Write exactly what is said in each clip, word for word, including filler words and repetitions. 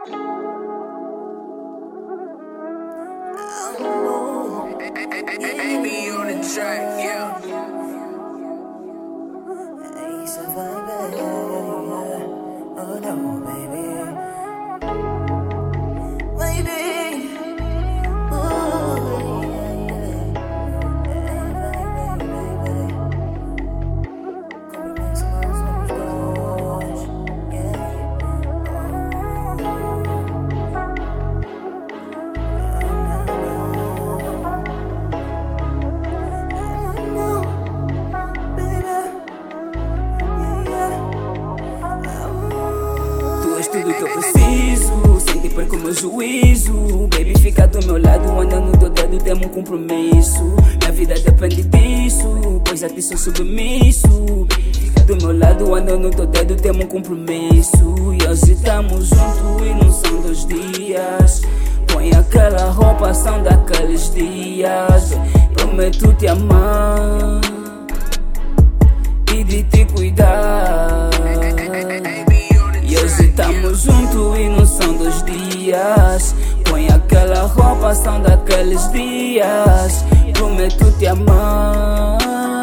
Baby on the track, yeah. It's a vibe, yeah. Oh no, baby. Baby. Oh, yeah, yeah. Hey, baby, baby. Combination somos dois, yeah. Tudo que eu preciso, sem te perco o meu juízo. Baby, fica do meu lado, anda no teu dedo, temos um compromisso. Minha vida depende disso, pois a ti sou submisso. Fica do meu lado, anda no teu dedo, temos um compromisso. E hoje estamos juntos e não são dois dias. Põe aquela roupa, são daqueles dias. Prometo te amar e de te cuidar. E hoje estamos juntos e não são dois dias. Põe aquela roupa, são daqueles dias. Prometo te amar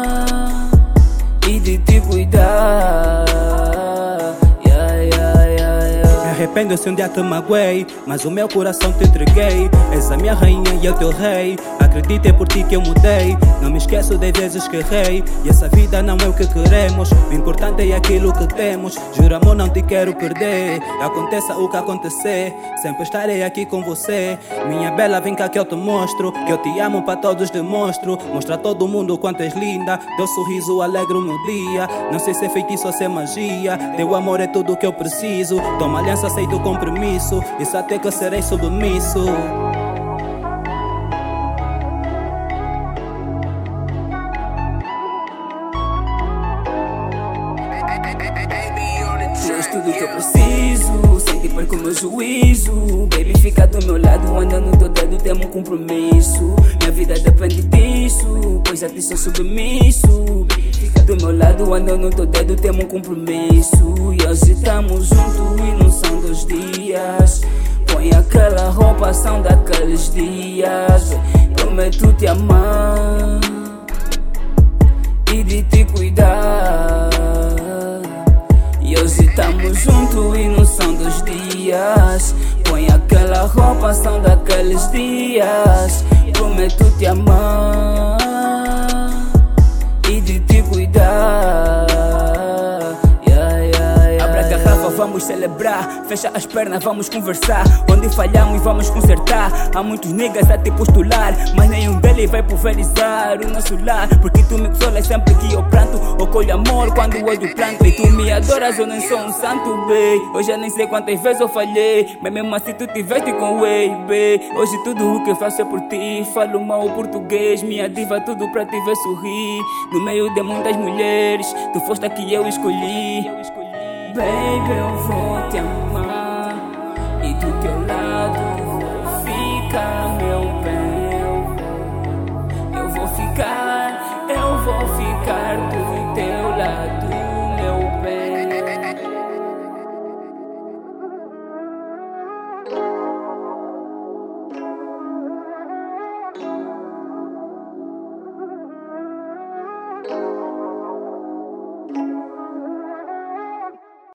e de te cuidar. Yeah, yeah, yeah, yeah. Me arrependo se um dia te magoei, mas o meu coração te entreguei. És a minha rainha e eu teu rei. Acredita, é por ti que eu mudei. Não me esqueço das vezes que errei. E essa vida não é o que queremos. O importante é aquilo que temos. Juro, amor, não te quero perder. Aconteça o que acontecer, sempre estarei aqui com você. Minha bela, vem cá que eu te mostro que eu te amo, para todos demonstro. Mostra a todo mundo o quanto és linda. Teu sorriso alegra o meu dia. Não sei se é feitiço ou se é magia. Teu amor é tudo o que eu preciso. Toma aliança, aceito o compromisso. Isso até que eu serei submisso. Tens tudo que eu preciso, sem te perco o meu juízo. Baby, fica do meu lado, anda no teu dedo, temos um compromisso. Minha vida depende disso, pois a ti sou submisso. Fica do meu lado, anda no teu dedo, temos um compromisso. E hoje estamos juntos e não são dois dias. Põe aquela roupa, são daqueles dias. Prometo te amar e de te cuidar. E hoje estamos juntos e não são dois dias. Põe aquela roupa, são daqueles dias. Prometo te amar e de te cuidar. Yeah, yeah, yeah, abre a garrafa, vamos celebrar. Fecha as pernas, vamos conversar. Onde falhamos, vamos consertar. Há muitos niggas a te postular, mas nenhum deles vai pulverizar o nosso lar. Porque tu me consolas sempre que eu planto. Eu colho amor quando o olho planto. E tu me adoras, eu nem sou um santo, baby. Hoje eu nem sei quantas vezes eu falhei, mas mesmo assim tu tiveste com way, baby. Hoje tudo o que eu faço é por ti. Falo mal português, minha diva, tudo pra te ver sorrir. No meio de muitas mulheres, tu foste a que eu escolhi. Baby, eu vou te amar e do teu lado vou ficar, meu bem. Eu vou ficar, eu vou ficar do teu